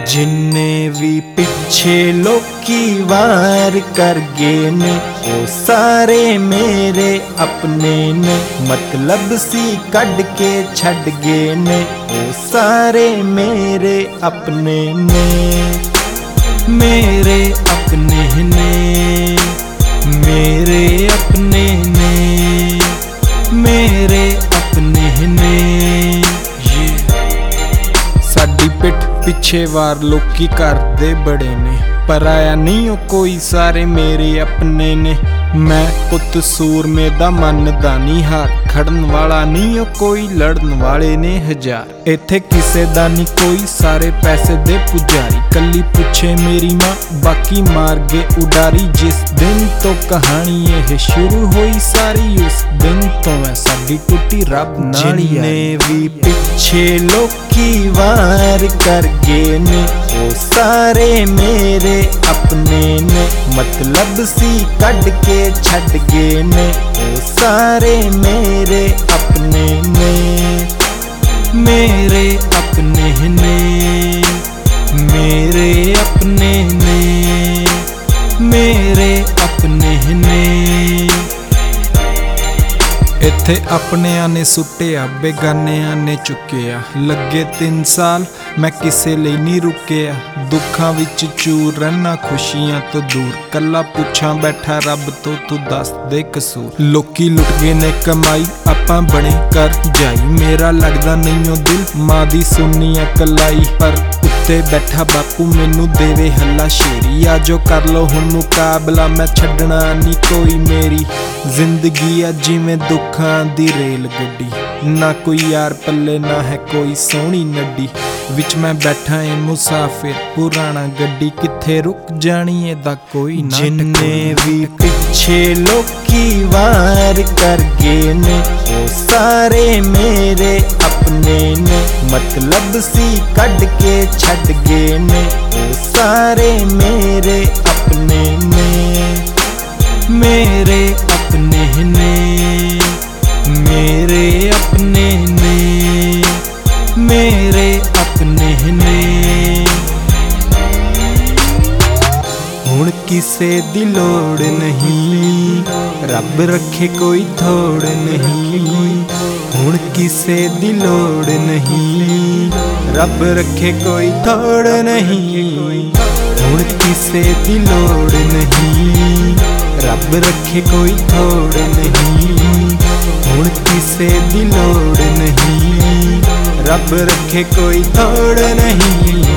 जिन्ने भी पिछे लोकी वार कर गए ने वो सारे मेरे अपने ने, मतलब सी कढ़ के छड़ गए ने वो सारे मेरे अपने ने, मेरे अपने ने, मेरे अपने ने, मेरे अपने ने। साडी पिठ पिछे वार लोकी करदे बड़े ने, पर आया नहीं ओ कोई, सारे मेरे अपने ने। मैं पुत सूरमे दा मनदा नहीं हार, खड़न वाला नहीं ओ कोई, लड़न वाले ने हजार। इत्थे किसे दा नहीं कोई, सारे पैसे दे पुजारी। कली पुछे मेरी माँ, बाकी मार गए उडारी। जिस दिन तो कहानी यह शुरू हुई सारी, उस दिन तो मैं साडी टुटी रब नाल यारी। जिन्ने भी पिछे लोकी वार कर गए ने वो सारे मेरे अपने ने, मतलब सी कढ़ के छड़ गए ने वो सारे मेरे अपने ने, मेरे अपने ने, मेरे अपने ने, मेरे अपने ने। इत्थे अपनियां ने सुट्टिया, बेगानियां ने चुक्किया। लगे 3 साल मैं किसे लिए नहीं रुकिया, दुखां विच चूर रहना खुशियां तो दूर। कला पुछां बैठा रब तो तू दस दे कसूर। लोकी लुट गए ने कमाई, आपां बने कर जाई। मेरा लगदा नहीं ओ दिल, मां दी सुनी कलाई। पर उत्ते बैठा बापू मैनू देवे हल्ला शेरी। आजो कर लो हुण मुकाबला, मैं छड्डना नहीं कोई मेरी जिंदगी। आ जिवें दुखां दी रेल गड्डी, ना कोई यार पल्ले ना है कोई सोहनी नड्डी। विच मैं बैठा ए मुसाफिर, पुराना गड्डी किथे रुक जानी एदा कोई ना। जिन्ने भी पिछे लोकी वार कर गए ने वो सारे मेरे अपने ने, मतलब सी कढ़ के छड़ गए ने वो सारे मेरे अपने ने, मेरे अपने ने, मेरे अपने ने, मेरे अपने ने। हुण किसे दी लोड़ नहीं, रब रखे कोई थोड़ नहीं। हुण किसे दी लोड़ नहीं, रब रखे कोई थोड़ नहीं। हुण किसे दी लोड़ नहीं, रब रखे कोई थोड़ नहीं। हुण किसे दी लोड़ नहीं, रब रखे कोई थोड़ नहीं।